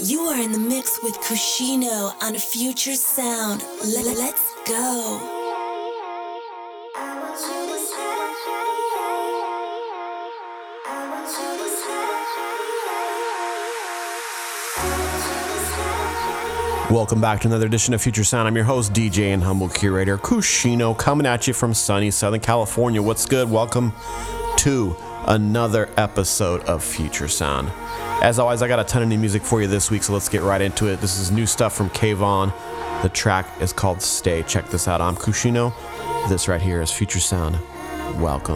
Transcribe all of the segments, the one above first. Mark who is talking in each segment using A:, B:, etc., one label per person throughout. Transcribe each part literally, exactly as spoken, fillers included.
A: You are in the mix with Kushino on Future Sound. L- let's go.
B: Welcome back to another edition of Future Sound. I'm your host, D J and humble curator, Kushino, coming at you from sunny Southern California. What's good? Welcome to another episode of Future Sound. As always, I got a ton of new music for you this week, so let's get right into it. This is new stuff from Kayvon. The track is called Stay. Check this out. I'm Kushino. This right here is Future Sound. Welcome.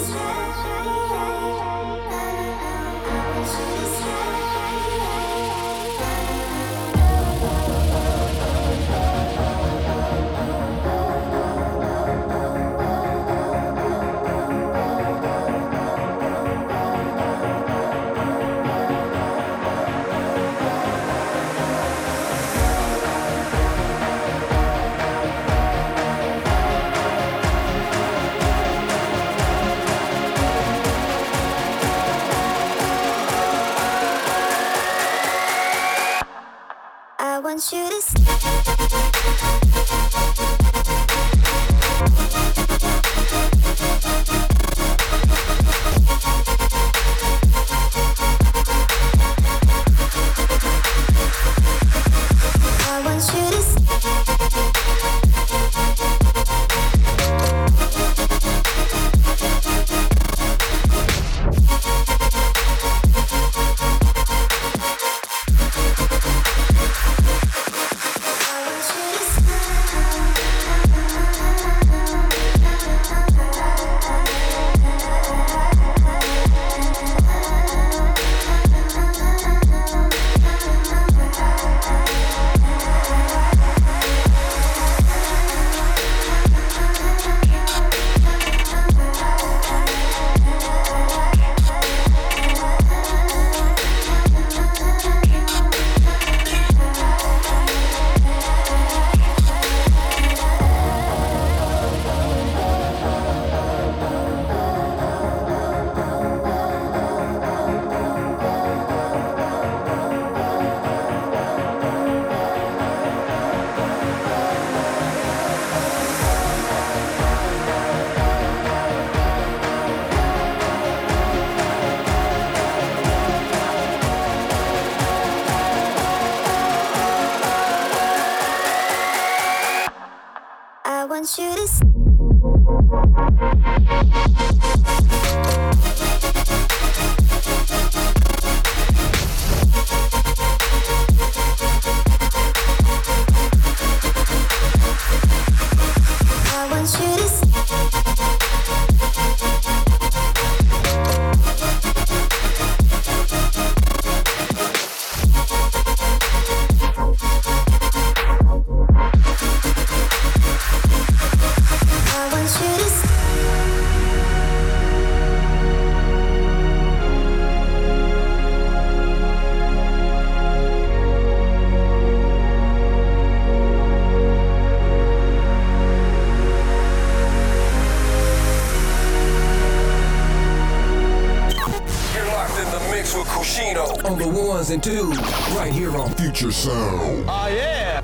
C: I want you to I want you to I want you to I want you to
D: with Kushino
E: on the ones and twos, right here on Future Sound.
D: Oh, yeah.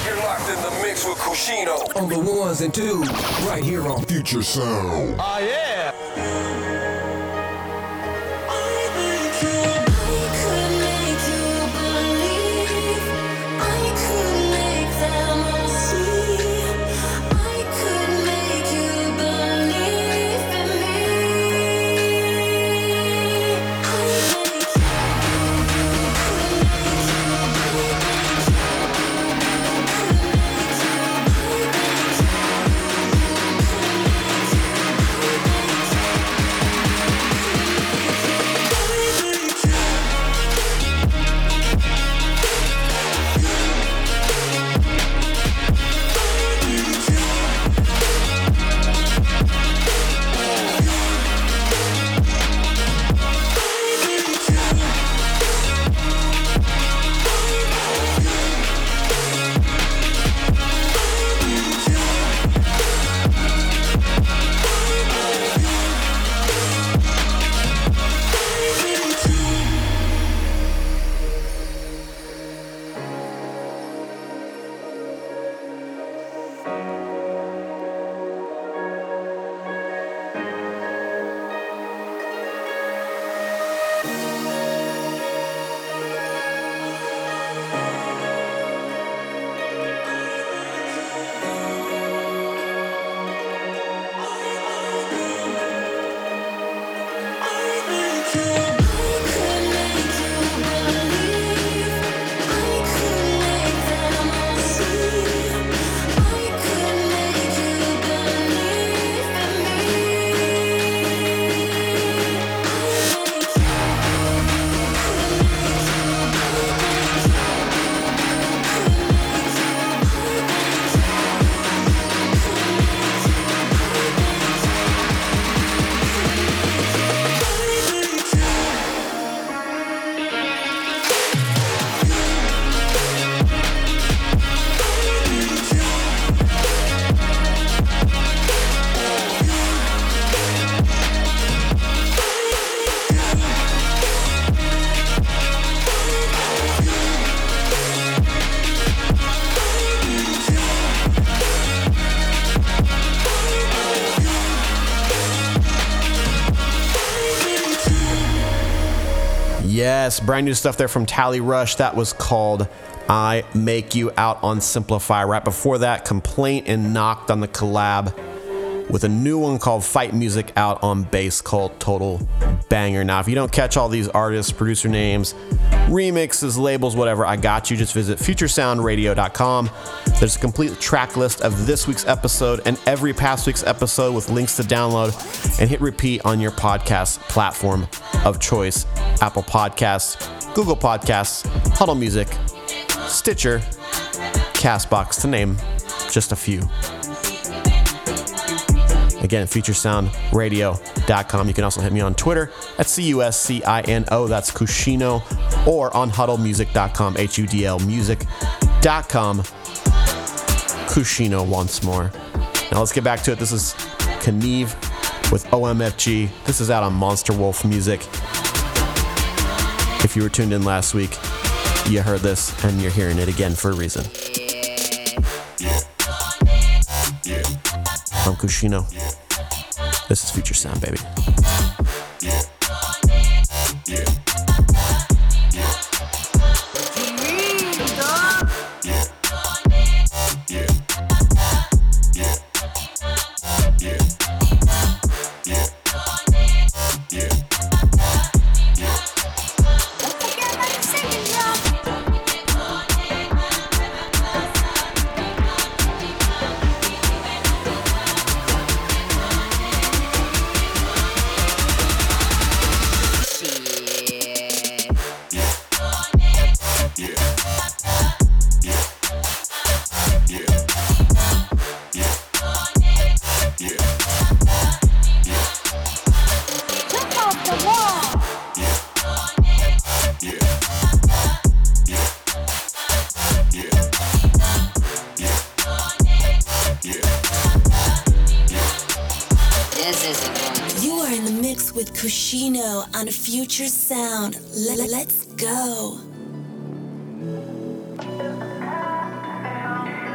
D: You're locked in the mix with Kushino.
E: On the ones and twos, right here on Future Sound.
D: Oh, yeah.
B: Yes, brand new stuff there from Tally Rush. That was called I Make You out on Simplify. Right before that, Complaint and Knocked on the collab with a new one called Fight Music out on Bass Cult. Total banger. Now, if you don't catch all these artists, producer names, remixes, labels, whatever, I got you. Just visit future sound radio dot com. There's a complete track list of this week's episode and every past week's episode with links to download, and hit repeat on your podcast platform of choice. Apple Podcasts, Google Podcasts, Huddle Music, Stitcher, Castbox, to name just a few. Again, future sound radio dot com. You can also hit me on Twitter at C U S C I N O, that's Kushino, or on huddle music dot com, H U D L music dot com. Kushino once more. Now let's get back to it. This is Kneve with O M F G. This is out on Monster Wolf Music. If you were tuned in last week, you heard this, and you're hearing it again for a reason. I'm Kushino. This is Future Sound, baby.
A: With Kushino on Future Sound. L- let's go.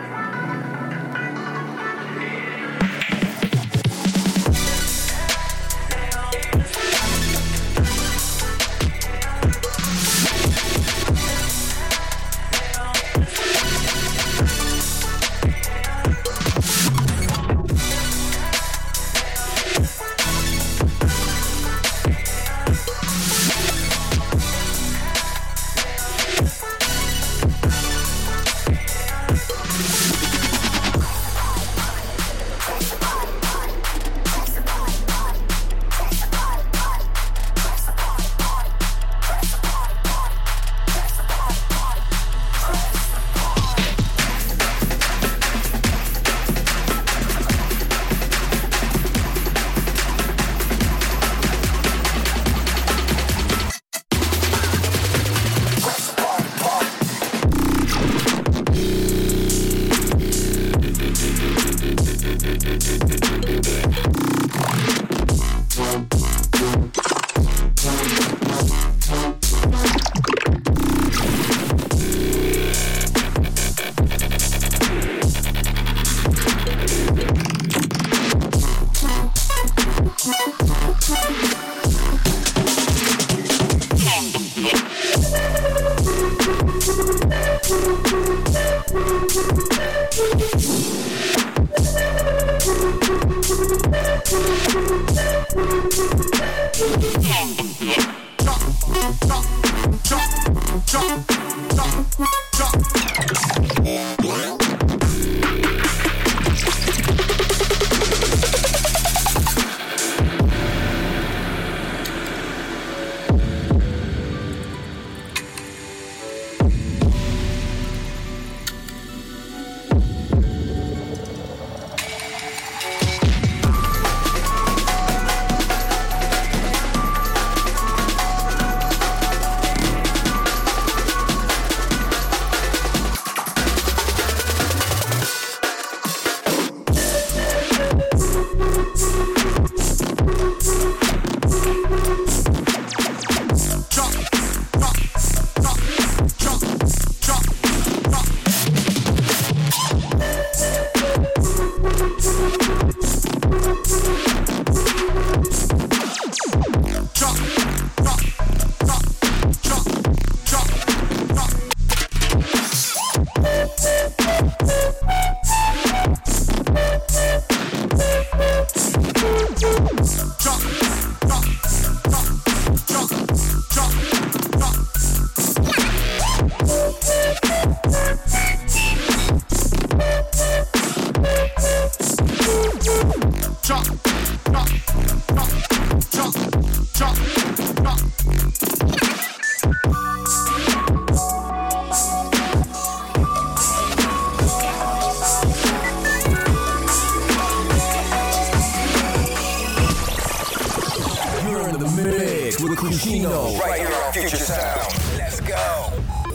D: Right here on Future Sound. Let's go.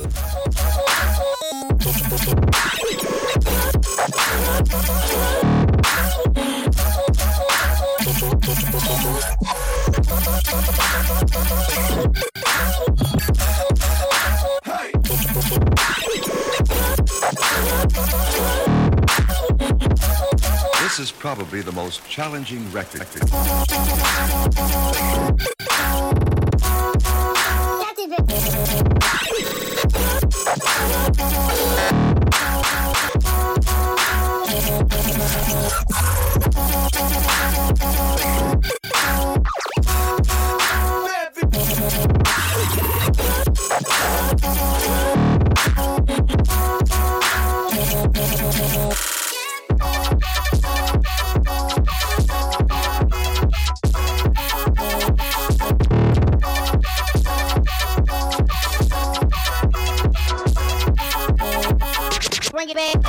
D: Hey.
F: This is probably the most challenging record.
C: Bring it back.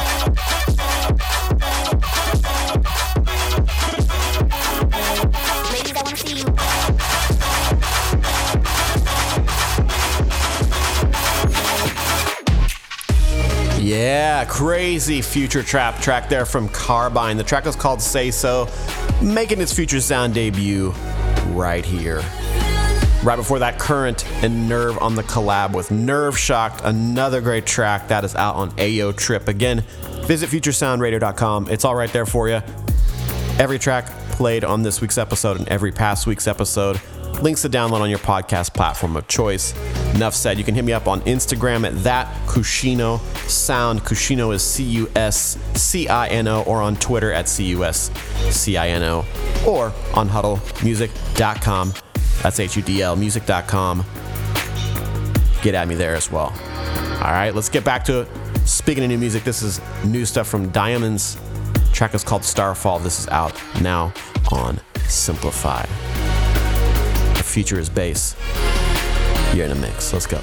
C: Ladies, I wanna see you.
B: Yeah, crazy future trap track there from Carbine. The track is called Say So, making its Future Sound debut right here. Right before that, Current and Nerve on the collab with Nerve Shocked, another great track that is out on Ayo Trip. Again, visit future sound radio dot com. It's all right there for you. Every track played on this week's episode and every past week's episode. Links to download on your podcast platform of choice. Enough said. You can hit me up on Instagram at that Cushino Sound. Cushino is C U S C I N O, or on Twitter at C U S C I N O, or on huddle music dot com. That's H U D L music dot com. Get at me there as well. All right, let's get back to it. Speaking of new music, this is new stuff from Diamonds. The track is called Starfall. This is out now on Simplify. The feature is bass. You're in a mix. Let's go.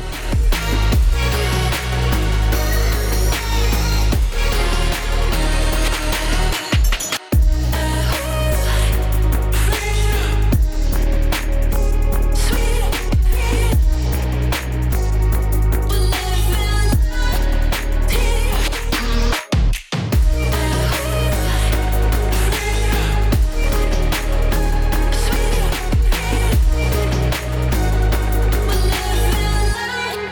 C: Bye.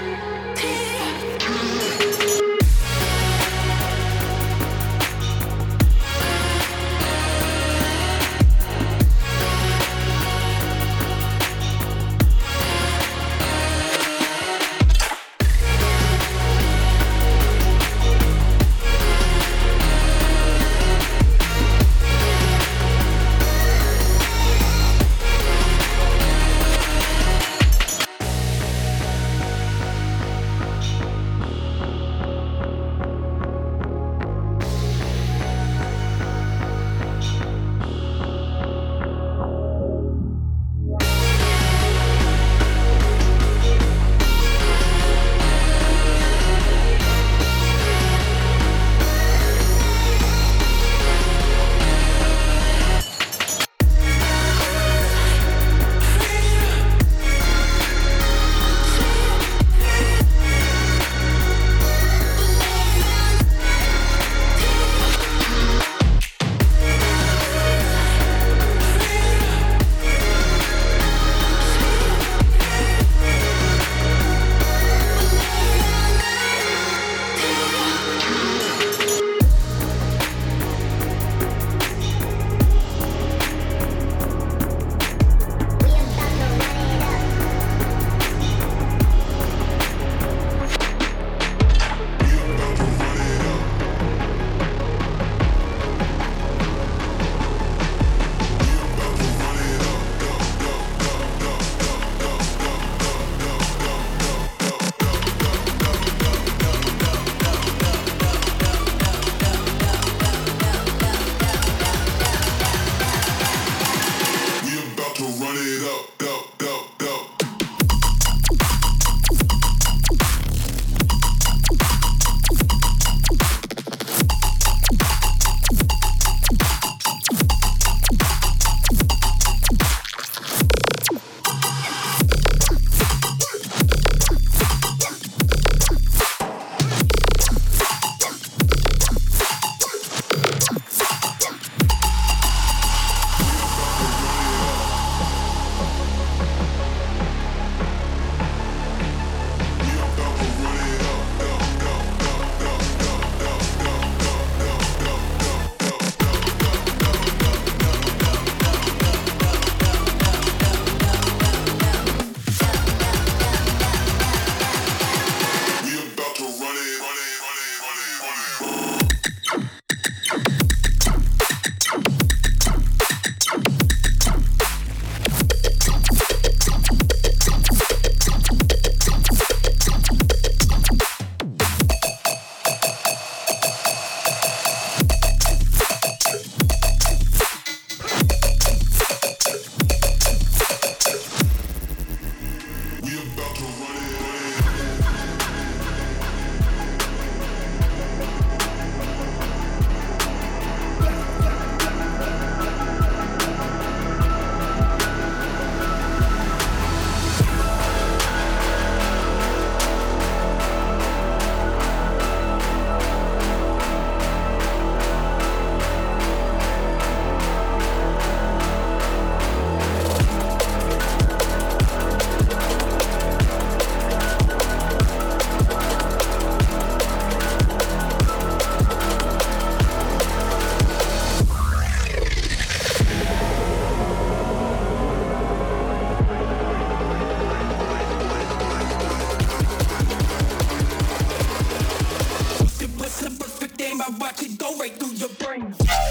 G: watch it go right through your brain.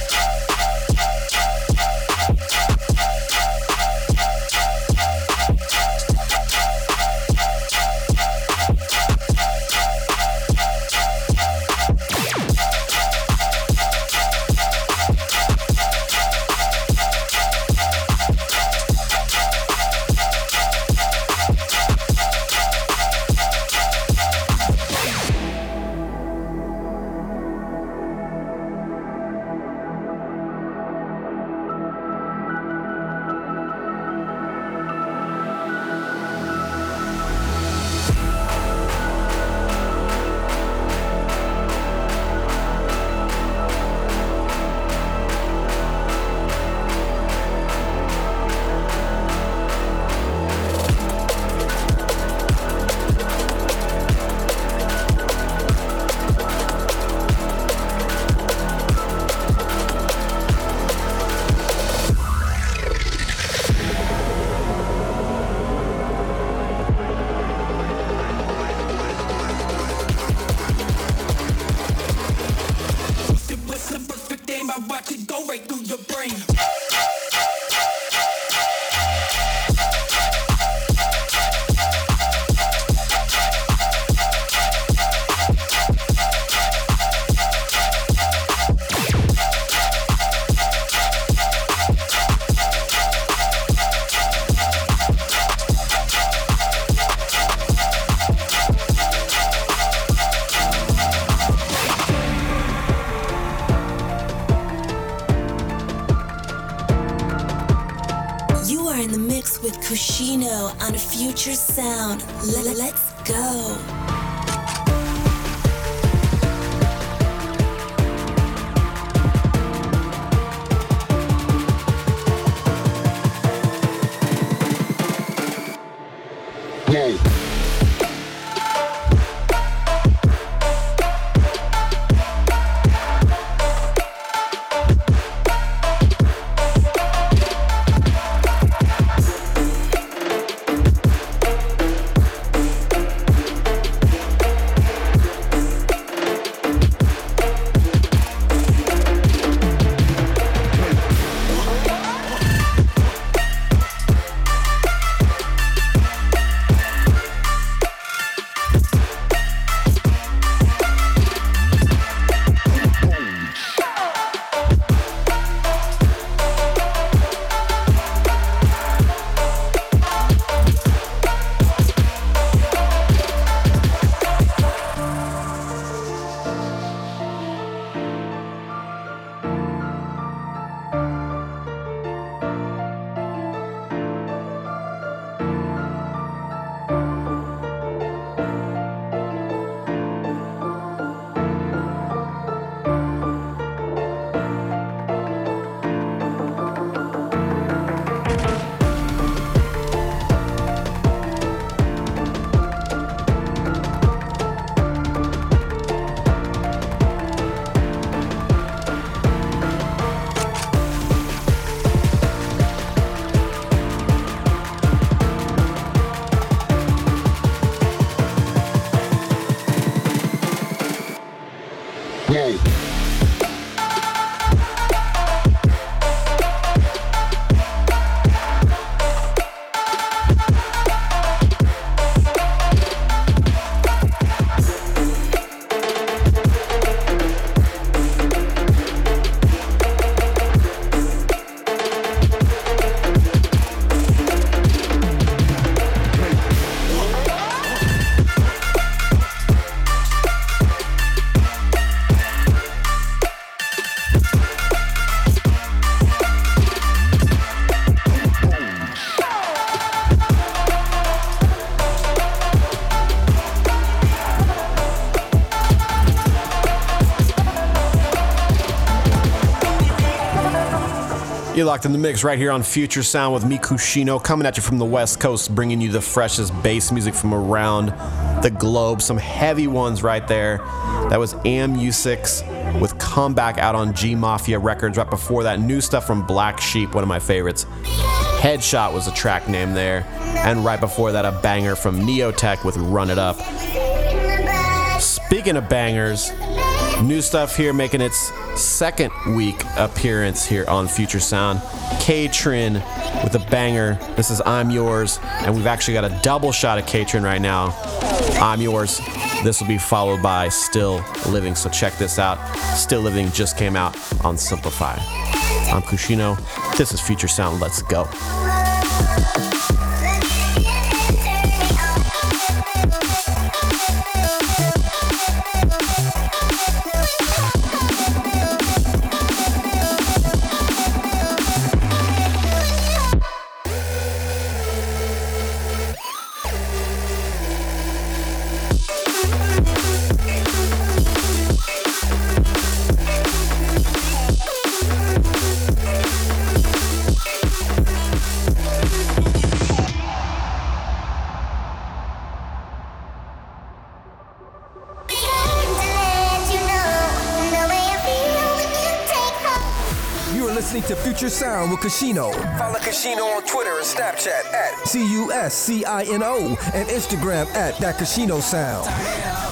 A: With Kushino on Future Sound. L- let's go.
B: You're locked in the mix right here on Future Sound with me, Kushino, coming at you from the West Coast, bringing you the freshest bass music from around the globe. Some heavy ones right there. That was A M U six with Comeback out on G Mafia Records. Right before that, new stuff from Black Sheep, one of my favorites. Headshot was the track name there. And right before that, a banger from Neotech with Run It Up. Speaking of bangers, New stuff here making its second week appearance here on Future Sound. K-Trin with a banger. This is I'm Yours, and we've actually got a double shot of K-Trin right now. I'm Yours. This will be followed by Still Living, so check this out. Still Living just came out on Simplify. I'm Kushino. This is Future Sound. Let's go.
H: To Future Sound with Kushino.
D: Follow Kushino on Twitter and Snapchat at
H: C U S C I N O and Instagram at That Kushino Sound.